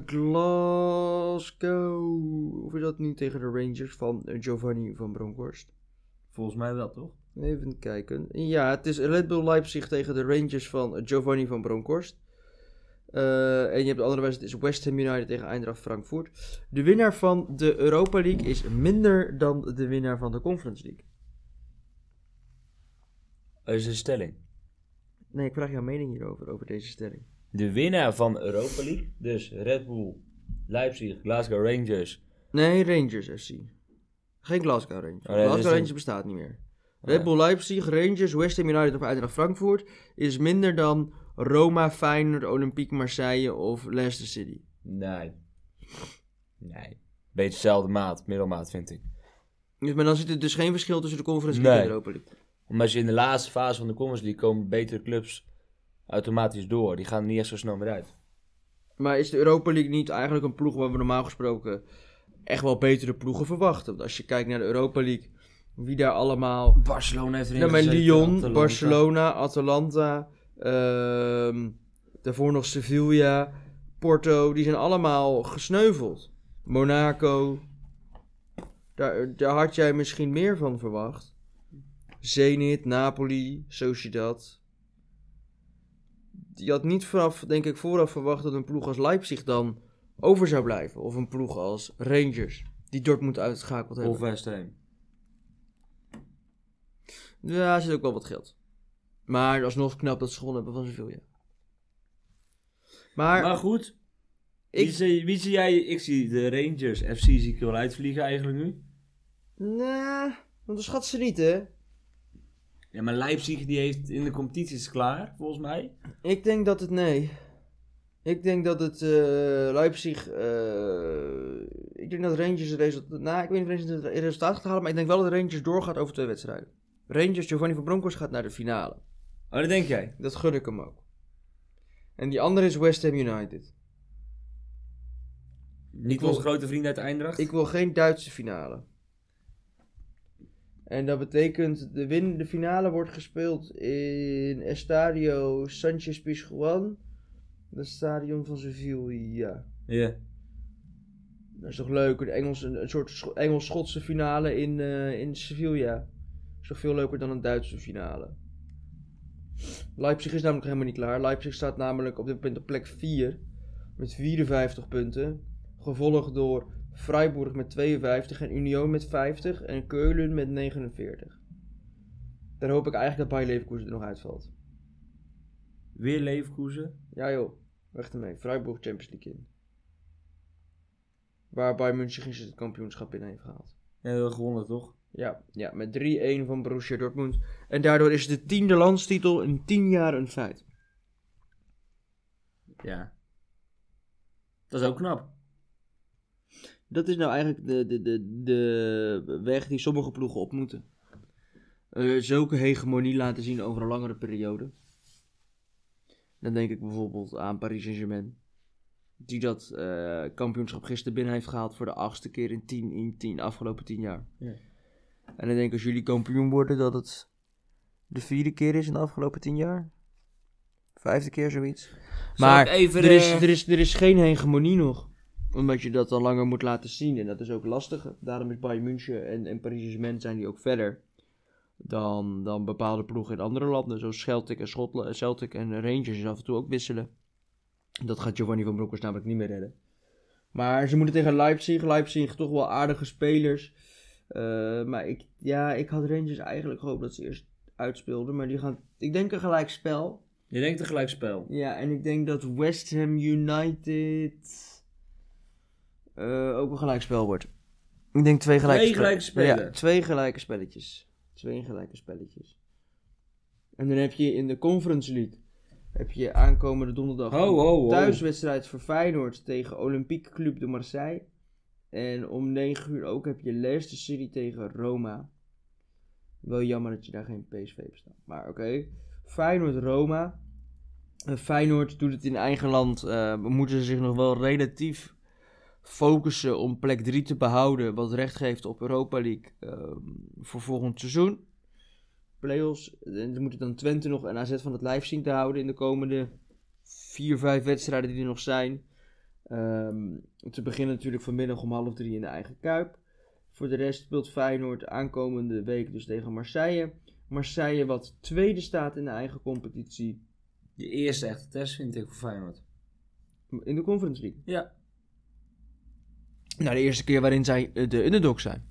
Glasgow. Of is dat niet tegen de Rangers van uh, Giovanni van Bronckhorst? Volgens mij wel, toch? Even kijken. Ja, het is Red Bull Leipzig tegen de Rangers van uh, Giovanni van Bronckhorst. Uh, en je hebt de andere wedstrijd, is West Ham United tegen Eintracht Frankfurt. De winnaar van de Europa League is minder dan de winnaar van de Conference League. Dat is een stelling. Nee, ik vraag jouw mening hierover, over deze stelling. De winnaar van Europa League, dus Red Bull, Leipzig, Glasgow Rangers. Nee, Rangers F C. Geen Glasgow Rangers. Oh, nee, Glasgow een... Rangers bestaat niet meer. Red Bull Leipzig, Rangers, West Ham United of Eintracht Frankfurt is minder dan Roma, Feyenoord, Olympique Marseille of Leicester City. Nee. Nee. Beetje dezelfde maat, middelmaat vind ik. Dus, maar dan zit er dus geen verschil tussen de Conference League nee. en de Europa League. Omdat je in de laatste fase van de Conference League komen betere clubs automatisch door. Die gaan er niet echt zo snel meer uit. Maar is de Europa League niet eigenlijk een ploeg waar we normaal gesproken echt wel betere ploegen verwachten? Want als je kijkt naar de Europa League, wie daar allemaal... Barcelona heeft erin nou, maar gezeten, Lyon, Atalanta. Barcelona, Atalanta, uh, daarvoor nog Sevilla, Porto, die zijn allemaal gesneuveld. Monaco, daar, daar had jij misschien meer van verwacht. Zenit, Napoli, Sociedad. Je had niet vanaf, denk ik, vooraf verwacht dat een ploeg als Leipzig dan over zou blijven. Of een ploeg als Rangers, die Dortmund uitgeschakeld hebben. Of West Ham. Ja, er zit ook wel wat geld. Maar alsnog knap dat ze gewonnen hebben van Sevilla. Maar, maar goed, ik, wie, zie, wie zie jij? Ik zie de Rangers F C zie ik wel uitvliegen eigenlijk nu. Nee, onderschat ze niet, hè? Ja, maar Leipzig die heeft in de competitie is klaar, volgens mij. Ik denk dat het nee. Ik denk dat het uh, Leipzig... Uh, ik denk dat Rangers het resultaat... Nou, ik weet niet of Rangers het resultaat gaat halen, maar ik denk wel dat Rangers doorgaat over twee wedstrijden. Rangers, Giovanni van Bronckhorst gaat naar de finale. Oh, dat denk jij? Dat gun ik hem ook. En die andere is West Ham United. Niet onze grote vriend uit Eindracht? Ik wil geen Duitse finale. En dat betekent, de, win, de finale wordt gespeeld in Estadio Sánchez Pizjuán. Dat stadion van Sevilla. Ja. Yeah. Dat is toch leuk, een, Engels, een, een soort Scho- Engels-Schotse finale in, uh, in Sevilla. Dat is toch veel leuker dan een Duitse finale. Leipzig is namelijk helemaal niet klaar. Leipzig staat namelijk op dit moment op plek vier met vierenvijftig punten. Gevolgd door Freiburg met tweeënvijftig en Union met vijftig en Keulen met negenenveertig. Daar hoop ik eigenlijk dat Bayer Leverkusen er nog uitvalt. Weer Leverkusen? Ja joh, weg ermee. Freiburg Champions League in. Waar Bayern München gisteren het kampioenschap in heeft gehaald. Ja, dat gewonnen toch? Ja, ja, met drie-een van Borussia Dortmund. En daardoor is de tiende landstitel in tien jaar een feit. Ja. Dat is ook knap. Dat is nou eigenlijk de, de, de, de weg die sommige ploegen op moeten. Uh, zulke hegemonie laten zien over een langere periode. Dan denk ik bijvoorbeeld aan Paris Saint-Germain. Die dat uh, kampioenschap gisteren binnen heeft gehaald voor de achtste keer in tien, in tien afgelopen tien jaar. Ja. En dan denk ik als jullie kampioen worden dat het de vierde keer is in de afgelopen tien jaar. Vijfde keer zoiets. Maar even er, de... is, er, is, er is geen hegemonie nog. Omdat je dat dan langer moet laten zien. En dat is ook lastig. Daarom is Bayern München en, en Paris Saint-Germain zijn die ook verder. Dan, dan bepaalde ploegen in andere landen. Zoals Celtic en, Schotland, Celtic en Rangers is af en toe ook wisselen. Dat gaat Giovanni van Bronckhorst namelijk niet meer redden. Maar ze moeten tegen Leipzig. Leipzig toch wel aardige spelers. Uh, maar ik, ja, ik had Rangers eigenlijk gehoopt dat ze eerst uitspeelden. Maar die gaan, ik denk een gelijkspel. Je denkt een gelijkspel? Ja, en ik denk dat West Ham United uh, ook een gelijkspel wordt. Ik denk twee gelijke, twee gelijke spelen. Ja, twee gelijke spelletjes. Twee gelijke spelletjes. En dan heb je in de Conference League heb je aankomende donderdag ho, ho, ho. een thuiswedstrijd voor Feyenoord tegen Olympique Club de Marseille. En om negen uur ook heb je Leicester City tegen Roma. Wel jammer dat je daar geen P S V op staat. Maar oké. Okay. Feyenoord-Roma. Uh, Feyenoord doet het in eigen land. Uh, moeten ze zich nog wel relatief focussen om plek drie te behouden. Wat recht geeft op Europa League uh, voor volgend seizoen. Playoffs. En ze moeten dan Twente nog en A Z van het lijf zien te houden in de komende vier, vijf wedstrijden die er nog zijn. Um, te beginnen natuurlijk vanmiddag om half drie in de eigen Kuip. Voor de rest speelt Feyenoord aankomende week dus tegen Marseille. Marseille wat tweede staat in de eigen competitie. De eerste echte test vind ik voor Feyenoord. In de Conference League? Ja. Nou, de eerste keer waarin zij de underdog zijn.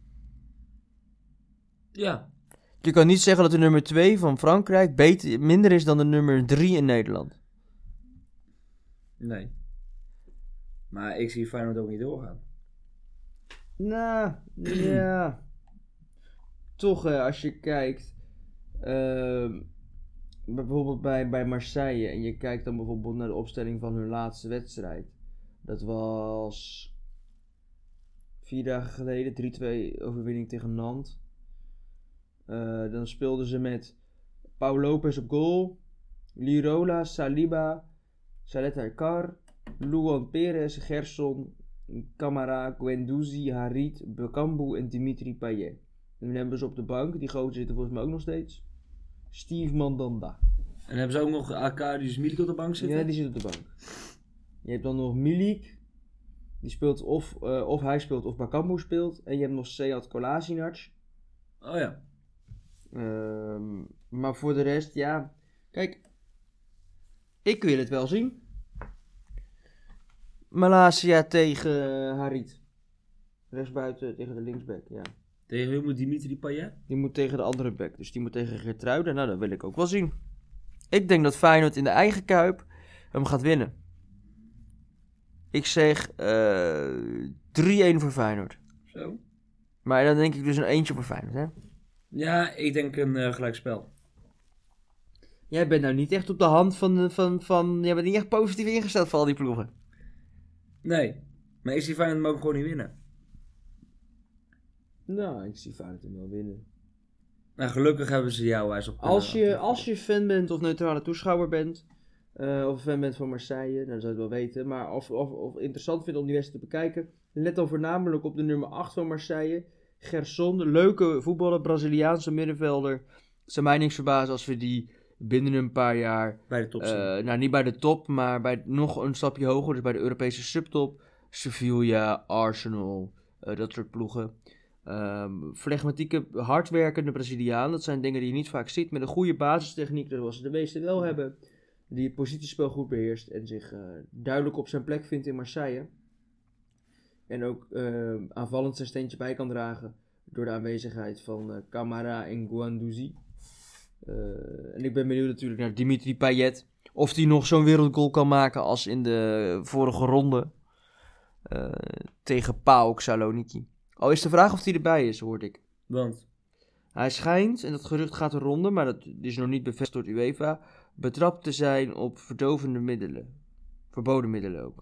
Ja. Je kan niet zeggen dat de nummer twee van Frankrijk beter, minder is dan de nummer drie in Nederland. Nee. Maar ik zie Feyenoord ook niet doorgaan. Nou, ja. Toch, uh, als je kijkt. Uh, bijvoorbeeld bij, bij Marseille. En je kijkt dan bijvoorbeeld naar de opstelling van hun laatste wedstrijd. Dat was vier dagen geleden. drie twee overwinning tegen Nantes. Uh, dan speelden ze met Pau Lopez op goal. Lirola, Saliba, Saleta Kar, Luan Perez, Gerson, Camara, Guendouzi, Harit, Bakambu en Dimitri Payet. En dan hebben ze op de bank, die gozer zitten volgens mij ook nog steeds, Steve Mandanda. En hebben ze ook nog Arkadiusz Milik op de bank zitten? Ja, die zit op de bank. Je hebt dan nog Milik. Die speelt of, uh, of hij speelt of Bakambu speelt. En je hebt nog Sead Kolasinac. Oh ja. Um, maar voor de rest, ja. Kijk. Ik wil het wel zien. Malasia tegen uh, Harit. Rechtsbuiten tegen de linksback, ja. Tegen wie moet Dimitri Payet? Die moet tegen de andere back. Dus die moet tegen Geertruiden. Nou, dat wil ik ook wel zien. Ik denk dat Feyenoord in de eigen kuip hem gaat winnen. Ik zeg uh, drie-een voor Feyenoord. Zo. Maar dan denk ik dus een eentje voor Feyenoord, hè? Ja, ik denk een uh, gelijkspel. Jij bent nou niet echt op de hand van, van, van... Jij bent niet echt positief ingesteld voor al die ploegen. Nee. Maar ik zie Feyenoord hem ook gewoon niet winnen. Nou, ik zie Feyenoord hem wel winnen. Nou, gelukkig hebben ze jou wijs op. Als je, als je fan bent of neutrale toeschouwer bent... Uh, of fan bent van Marseille, nou, dan zou je het wel weten. Maar of, of, of interessant vindt om die wedstrijd te bekijken... Let dan voornamelijk op de nummer acht van Marseille... Gerson, leuke voetballer, Braziliaanse middenvelder. Het zou mij niks verbazen als we die binnen een paar jaar... Bij de top uh, nou, niet bij de top, maar bij nog een stapje hoger. Dus bij de Europese subtop. Sevilla, Arsenal, uh, dat soort ploegen. Um, flegmatieke, hardwerkende Braziliaan. Dat zijn dingen die je niet vaak ziet. Met een goede basistechniek, zoals ze de meeste wel hebben. Die het positiespel goed beheerst en zich uh, duidelijk op zijn plek vindt in Marseille. En ook uh, aanvallend zijn steentje bij kan dragen door de aanwezigheid van uh, Camara en Guendouzi. Uh, en ik ben benieuwd natuurlijk naar Dimitri Payet. Of hij nog zo'n wereldgoal kan maken als in de vorige ronde uh, tegen PAOK Saloniki. Al is de vraag of hij erbij is, hoorde ik. Want? Hij schijnt, en dat gerucht gaat de ronde, maar dat is nog niet bevestigd door de UEFA, betrapt te zijn op verdovende middelen. Verboden middelen ook.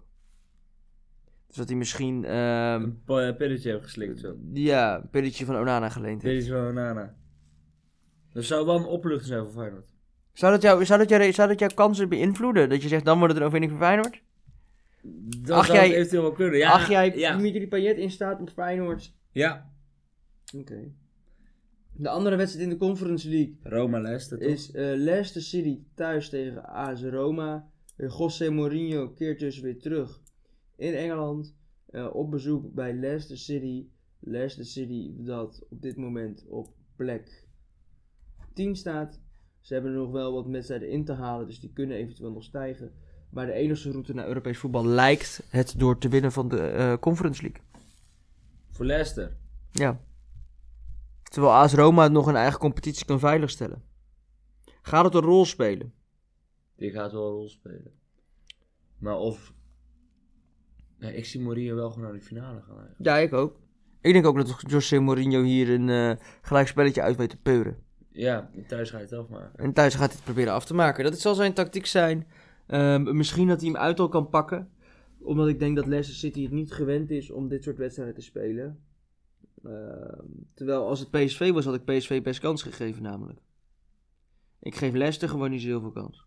Dus dat hij misschien... Uh, een p- pilletje heeft geslikt zo. Ja, een pilletje van Onana geleend heeft. Pilletje van Onana. Dat zou wel een opluchting zijn voor Feyenoord. Zou dat, jou, zou, dat jou, zou dat jouw kansen beïnvloeden? Dat je zegt, dan wordt het een overwinning voor Feyenoord? Dat ach zou jij, eventueel wel kunnen. Ja, ach jij ja. Dimitri Payet in staat op Feyenoord? Ja. Oké. Okay. De andere wedstrijd in de Conference League Roma-Leicester toch? is uh, Leicester City thuis tegen A S Roma. Uh, José Mourinho keert dus weer terug in Engeland. Uh, op bezoek bij Leicester City. Leicester City dat op dit moment op plek tien staat. Ze hebben er nog wel wat wedstrijden in te halen, dus die kunnen eventueel nog stijgen. Maar de enige route naar Europees voetbal lijkt het door te winnen van de uh, Conference League. Voor Leicester? Ja. Terwijl A S Roma het nog een eigen competitie kan veiligstellen. Gaat het een rol spelen? Die gaat wel een rol spelen. Maar of... Ja, ik zie Mourinho wel gewoon naar de finale gaan eigenlijk. Ja, ik ook. Ik denk ook dat José Mourinho hier een uh, gelijkspelletje uit weet te peuren. Ja, thuis gaat hij het afmaken. En thuis gaat hij het proberen af te maken. Dat zal zijn tactiek zijn. Um, misschien dat hij hem uit al kan pakken. Omdat ik denk dat Leicester City het niet gewend is om dit soort wedstrijden te spelen. Uh, terwijl als het P S V was, had ik P S V best kans gegeven namelijk. Ik geef Leicester gewoon niet zo heel veel kans.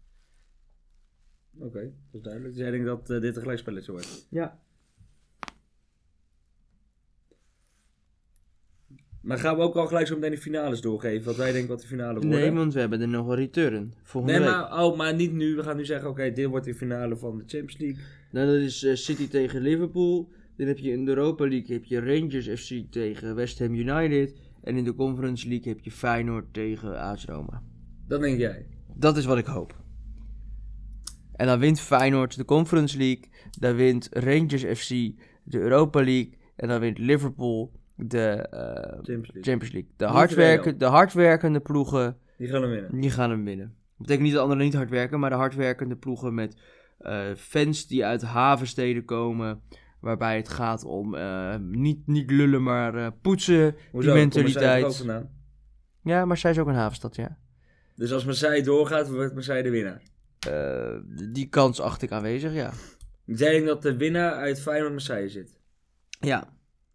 Oké, okay, dat is duidelijk. Dus jij denkt dat uh, dit een gelijkspelletje wordt? Ja. Maar gaan we ook al gelijk zo meteen de finales doorgeven? Wat wij denken wat de finale worden? Nee, want we hebben er nog een return. Volgende nee, week. maar, oh, maar niet nu. We gaan nu zeggen, oké, okay, dit wordt de finale van de Champions League. Nou, dat is uh, City tegen Liverpool. Dan heb je in de Europa League heb je Rangers F C tegen West Ham United. En in de Conference League heb je Feyenoord tegen A S Roma. Dat denk jij? Dat is wat ik hoop. En dan wint Feyenoord de Conference League. Dan wint Rangers F C de Europa League. En dan wint Liverpool de uh, Champions, League. Champions League. De, hardwerken, de hardwerkende ploegen... Die gaan hem winnen. Die gaan hem winnen. Dat betekent niet dat anderen niet hard werken. Maar de hardwerkende ploegen met uh, fans die uit havensteden komen... Waarbij het gaat om uh, niet, niet lullen, maar uh, poetsen. Hoezo? Die mentaliteit. Ook vandaan? Ja, Marseille is ook een havenstad, ja. Dus als Marseille doorgaat, wordt Marseille de winnaar? Uh, die kans acht ik aanwezig, ja. Jij denkt dat de winnaar uit Feyenoord Marseille zit? Ja.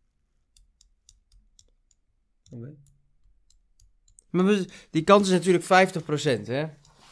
Oké. Okay. Maar we, die kans is natuurlijk vijftig procent, hè?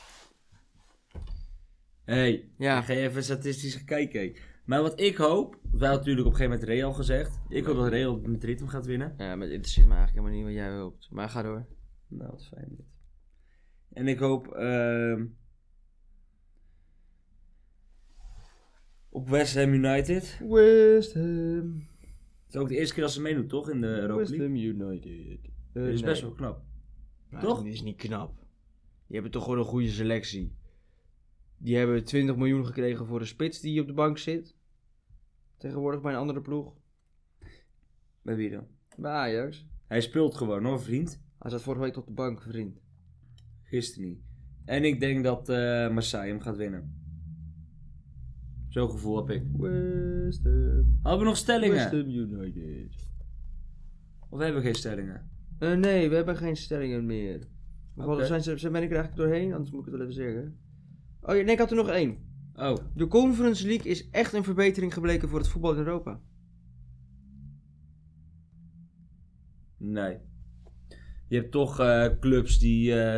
Hé, ja. ga je even statistisch kijken. Maar wat ik hoop, wij hadden natuurlijk op een gegeven moment Real gezegd. Ik hoop dat Real Madrid hem gaat winnen. Ja, maar het interesseert me eigenlijk helemaal niet wat jij hoopt. Maar ga door. Nou, dat is fijn dit. En ik hoop... Uh... Op West Ham United. West Ham. Het is ook de eerste keer dat ze meedoen, toch? In de Europa West League. Ham United. Uh, Dat is nee. best wel knap. Maar Toch? Dat is niet knap. Die hebben toch gewoon een goede selectie. Die hebben twintig miljoen gekregen voor de spits die op de bank zit. Tegenwoordig bij een andere ploeg. Bij wie dan? Bij Ajax. Hij speelt gewoon hoor, vriend. Hij zat vorige week op de bank, vriend. Gisteren niet. En ik denk dat uh, Marseille hem gaat winnen. Zo'n gevoel heb ik. West Ham. Hadden we nog stellingen? West Ham United. Of hebben we geen stellingen? Uh, nee, we hebben geen stellingen meer. Oké. Okay. Zijn ze, zijn, ben ik er eigenlijk doorheen? Anders moet ik het wel even zeggen. Oh ja, nee, ik had er nog één. Oh. De Conference League is echt een verbetering gebleken voor het voetbal in Europa. Nee. Je hebt toch uh, clubs die uh,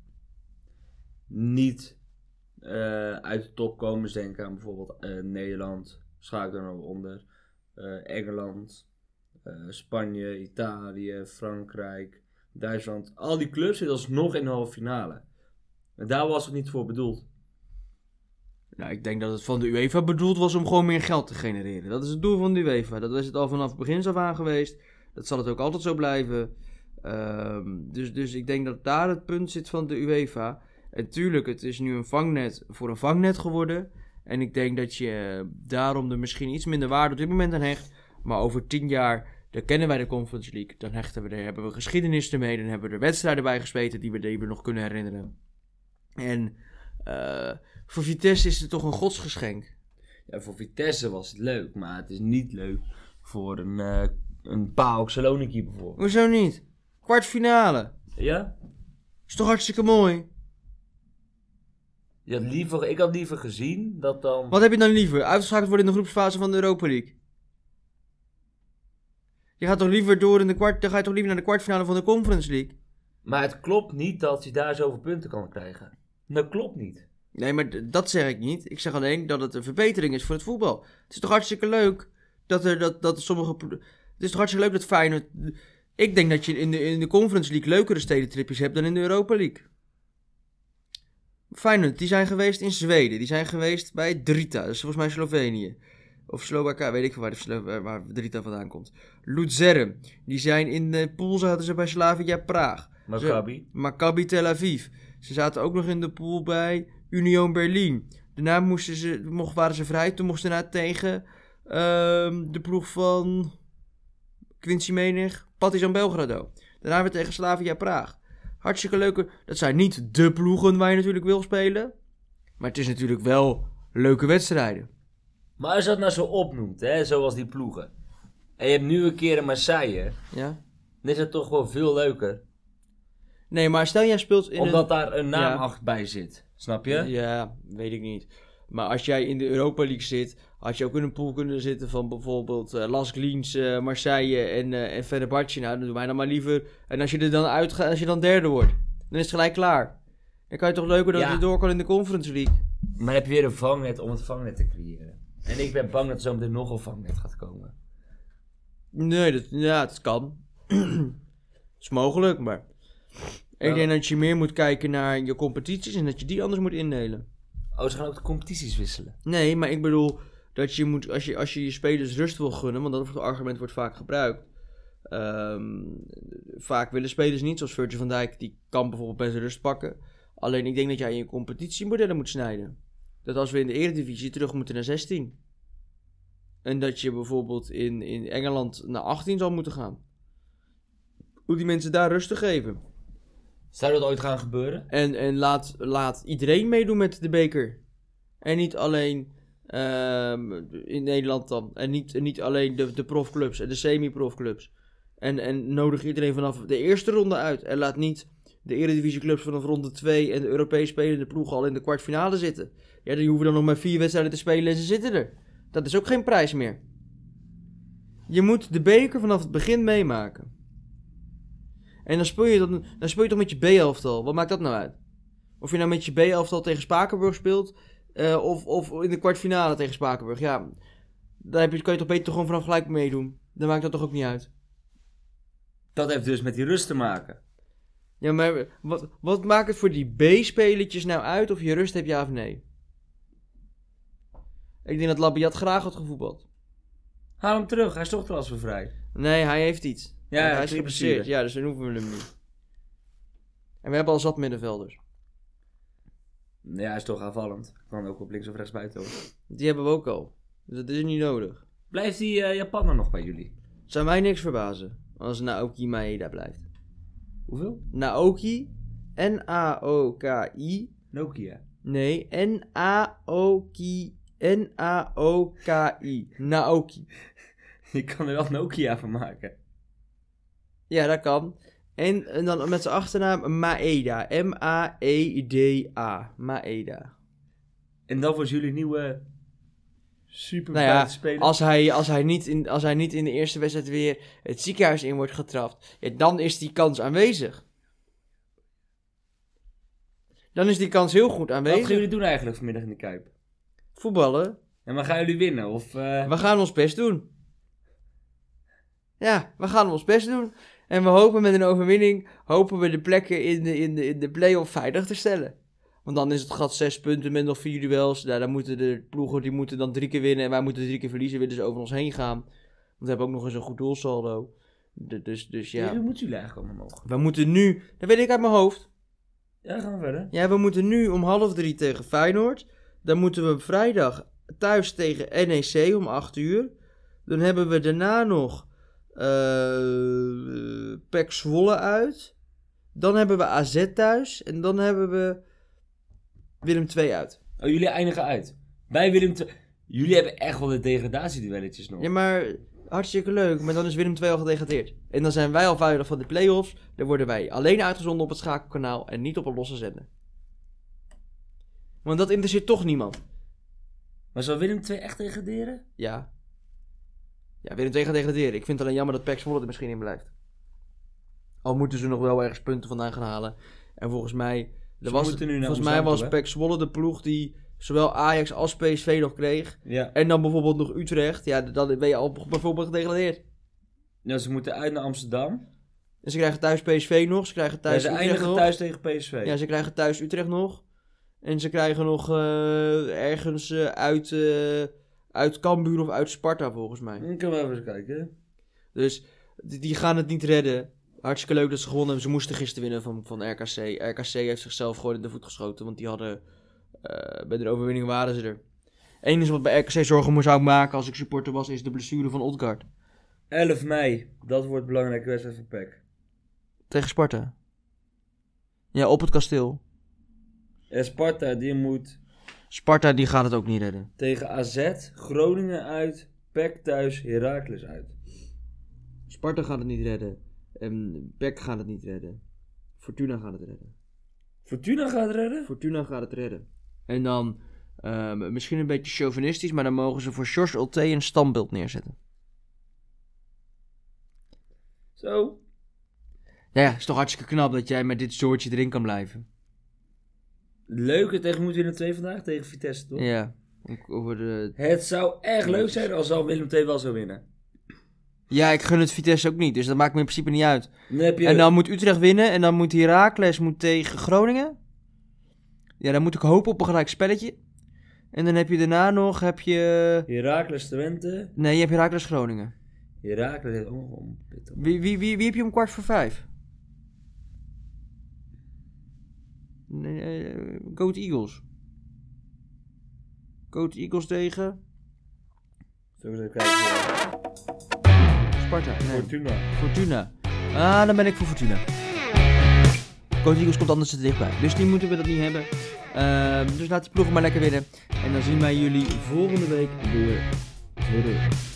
niet uh, uit de top komen. Dus denk aan bijvoorbeeld uh, Nederland, schaak er nog onder. Uh, Engeland, uh, Spanje, Italië, Frankrijk, Duitsland. Al die clubs zitten alsnog in de halve finale. En daar was het niet voor bedoeld. Nou, ik denk dat het van de UEFA bedoeld was om gewoon meer geld te genereren. Dat is het doel van de UEFA. Dat is het al vanaf het begin af aan geweest. Dat zal het ook altijd zo blijven. Um, dus, dus ik denk dat daar het punt zit van de UEFA. En tuurlijk, het is nu een vangnet voor een vangnet geworden. En ik denk dat je daarom er misschien iets minder waarde op dit moment aan hecht. Maar over tien jaar, dan kennen wij de Conference League. Dan hechten we er, hebben we geschiedenis ermee. Dan hebben we er wedstrijden bij gespeeld die we, die we nog kunnen herinneren. En uh, voor Vitesse is het toch een godsgeschenk. Ja, voor Vitesse was het leuk, maar het is niet leuk voor een, uh, een P A O K Saloniki bijvoorbeeld. Hoezo niet? Kwartfinale. Ja? Is toch hartstikke mooi? Je had liever, ik had liever gezien dat dan... Wat heb je dan liever? Uitgeschakeld worden in de groepsfase van de Europa League? Je gaat toch liever door in de kwart... Dan ga je toch liever naar de kwartfinale van de Conference League? Maar het klopt niet dat je daar zoveel punten kan krijgen. Dat klopt niet. Nee, maar d- dat zeg ik niet. Ik zeg alleen dat het een verbetering is voor het voetbal. Het is toch hartstikke leuk dat er dat, dat sommige... Het is toch hartstikke leuk dat Feyenoord... Ik denk dat je in de, in de Conference League leukere stedentripjes hebt dan in de Europa League. Feyenoord, die zijn geweest in Zweden. Die zijn geweest bij Drita. Dat is volgens mij Slovenië. Of Slowakije, weet ik veel waar, de Slo- waar Drita vandaan komt. Luzern, die zijn in de pool, zaten ze bij Slavia Praag. Maccabi. Ze, Maccabi Tel Aviv. Ze zaten ook nog in de pool bij Union Berlin. Daarna moesten ze, mocht, waren ze vrij. Toen moesten ze daarna tegen uh, de ploeg van Quincy Menig, Partizan Belgrado. Daarna weer tegen Slavia Praag. Hartstikke leuke. Dat zijn niet de ploegen waar je natuurlijk wil spelen. Maar het is natuurlijk wel leuke wedstrijden. Maar als je dat nou zo opnoemt, hè, zoals die ploegen. En je hebt nu een keer een Marseille. Ja? Dan is het toch wel veel leuker. Nee, maar stel jij speelt in Omdat een... daar een naam Ja. achter bij zit. Snap je? Ja, weet ik niet. Maar als jij in de Europa League zit, had je ook in een pool kunnen zitten van bijvoorbeeld uh, Las Glins, uh, Marseille en, uh, en Fenerbahce. Nou, dan doen wij dan maar liever. En als je er dan uitgaat, als je dan derde wordt, dan is het gelijk klaar. Dan kan je toch leuker dat Ja. je door kan in de Conference League. Maar dan heb je weer een vangnet om het vangnet te creëren. En ik ben bang dat er zo meteen nog een vangnet gaat komen. Nee, dat, ja, het kan. Het is mogelijk, maar... Ja. Ik denk dat je meer moet kijken naar je competities en dat je die anders moet indelen. Oh, ze gaan ook de competities wisselen. Nee, maar ik bedoel dat je moet, als je als je, je spelers rust wil gunnen, want dat argument wordt vaak gebruikt. Um, vaak willen spelers niet, zoals Virgil van Dijk, die kan bijvoorbeeld best rust pakken. Alleen ik denk dat jij in je competitiemodellen moet snijden. Dat als we in de Eredivisie terug moeten naar zestien. En dat je bijvoorbeeld in, in Engeland naar achttien zal moeten gaan. Hoe die mensen daar rust te geven. Zou dat ooit gaan gebeuren? En, en laat, laat iedereen meedoen met de beker. En niet alleen um, in Nederland dan. En niet, en niet alleen de, de profclubs en de semi-profclubs. En, en nodig iedereen vanaf de eerste ronde uit. En laat niet de Eredivisieclubs vanaf ronde twee en de Europees spelende ploegen al in de kwartfinale zitten. Ja, die hoeven dan nog maar vier wedstrijden te spelen en ze zitten er. Dat is ook geen prijs meer. Je moet de beker vanaf het begin meemaken. En dan speel je, dan, dan speel je toch met je B-elftal. Wat maakt dat nou uit? Of je nou met je B-elftal tegen Spakenburg speelt. Uh, of, of in de kwartfinale tegen Spakenburg. Ja, daar heb je, kan je toch beter gewoon vanaf gelijk meedoen. Dan maakt dat toch ook niet uit. Dat heeft dus met die rust te maken. Ja, maar wat, wat maakt het voor die B-spelertjes nou uit of je rust hebt, ja of nee? Ik denk dat Labiat graag had gevoetbald. Haal hem terug, hij is toch transfervrij. Nee, hij heeft iets. Ja, hij hij is geblesseerd. Ja, dus dan hoeven we hem niet. En we hebben al zat middenvelders. Ja, hij is toch aanvallend. Kan ook op links of rechts buiten. Hoor. Die hebben we ook al. Dus dat is niet nodig. Blijft die uh, Japaner nog bij jullie? Zou mij niks verbazen als Naoki Maeda blijft. Hoeveel? Naoki. N A O K I. Nokia. Nee, N A O K I. N A O K I. Naoki. Je kan er wel Nokia van maken. Ja, dat kan. En, en dan met zijn achternaam Maeda. M A E D A. Maeda. En dat was jullie nieuwe super nou ja, speler? Als hij, als, hij niet in, als hij niet in de eerste wedstrijd weer het ziekenhuis in wordt getrapt, ja, dan is die kans aanwezig. Dan is die kans heel goed aanwezig. Wat gaan jullie doen eigenlijk vanmiddag in de Kuip? Voetballen. En maar gaan jullie winnen? Of, uh... We gaan ons best doen. Ja, we gaan ons best doen. En we hopen met een overwinning, hopen we de plekken in de, in de, in de play-off veilig te stellen. Want dan is het gat zes punten met nog vier duels. Nou, dan moeten de ploegen die moeten dan drie keer winnen en wij moeten drie keer verliezen. Willen ze over ons heen gaan. Want we hebben ook nog eens een goed doelsaldo. De, dus, dus ja. Wie moeten jullie eigenlijk allemaal mogen? We moeten nu, dat weet ik uit mijn hoofd. Ja, gaan we verder. Ja, we moeten nu om half drie tegen Feyenoord. Dan moeten we vrijdag thuis tegen N E C om acht uur. Dan hebben we daarna nog uh, P E C Zwolle uit. Dan hebben we A Z thuis. En dan hebben we Willem twee uit. Oh, jullie eindigen uit. Bij Willem twee. Jullie hebben echt wel de degradatieduelletjes nog. Ja, maar hartstikke leuk. Maar dan is Willem twee al gedegradeerd. En dan zijn wij al veilig van de play-offs. Dan worden wij alleen uitgezonden op het schakelkanaal en niet op een losse zender. Want dat interesseert toch niemand. Maar zal Willem twee echt degraderen? Ja. Ja, Willem twee gaat degraderen. Ik vind het alleen jammer dat P E C Zwolle er misschien in blijft. Al moeten ze nog wel ergens punten vandaan gaan halen. En volgens mij... Er was, volgens mij was P E C Zwolle de ploeg die zowel Ajax als P S V nog kreeg. Ja. En dan bijvoorbeeld nog Utrecht. Ja, dan ben je al bijvoorbeeld gedegradeerd. Ja, ze moeten uit naar Amsterdam. En ze krijgen thuis P S V nog. Ze krijgen thuis ja, ze Utrecht nog. thuis tegen P S V. Ja, ze krijgen thuis Utrecht nog. En ze krijgen nog uh, ergens uh, uit, uh, uit Cambuur of uit Sparta volgens mij. Ik kan wel even eens kijken. Dus die, die gaan het niet redden. Hartstikke leuk dat ze gewonnen hebben. Ze moesten gisteren winnen van, van R K C. R K C heeft zichzelf gewoon in de voet geschoten. Want die hadden... Uh, bij de overwinning waren ze er. Eén is wat bij R K C zorgen zou maken als ik supporter was, is de blessure van Odgaard. elf mei. Dat wordt belangrijke wedstrijd voor P E C. Tegen Sparta. Ja, op het kasteel. En Sparta, die moet... Sparta, die gaat het ook niet redden. Tegen A Z, Groningen uit, P E C thuis, Heracles uit. Sparta gaat het niet redden. En P E C gaat het niet redden. Fortuna gaat het redden. Fortuna gaat het redden? Fortuna gaat het redden. En dan, uh, misschien een beetje chauvinistisch, maar dan mogen ze voor George Ulte een standbeeld neerzetten. Zo. Ja, het is toch hartstikke knap dat jij met dit soortje erin kan blijven. Leuke tegen moet Willem twee vandaag, tegen Vitesse toch? Ja. Over de... Het zou echt leuk zijn als al Willem twee wel zou winnen. Ja, ik gun het Vitesse ook niet, dus dat maakt me in principe niet uit. Dan heb je... En dan moet Utrecht winnen en dan moet Heracles moet tegen Groningen. Ja, dan moet ik hopen op een gelijk spelletje. En dan heb je daarna nog, heb je... Heracles Twente. Nee, je hebt Heracles Groningen. Heracles heeft ook nog om. Wie, wie, wie, wie heb je om kwart voor vijf? Nee, uh, Goat Eagles. Goat Eagles tegen... Zo eens kijken. Sparta. Nee. Fortuna. Fortuna. Ah, dan ben ik voor Fortuna. Goat Eagles komt anders te dichtbij. Dus die moeten we dat niet hebben. Uh, dus laat die ploegen maar lekker winnen. En dan zien wij jullie volgende week weer terug.